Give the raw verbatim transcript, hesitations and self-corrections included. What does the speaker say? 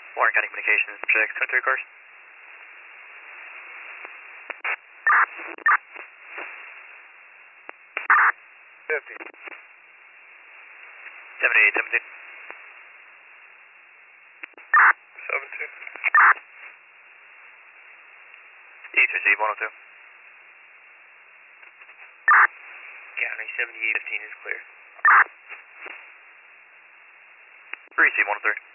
Warren County Communications, check twenty-three cars. fifty. seventy-eight seventeen. seven two. East receive one oh two. County seventy-eight fifteen is clear. Receive one oh three.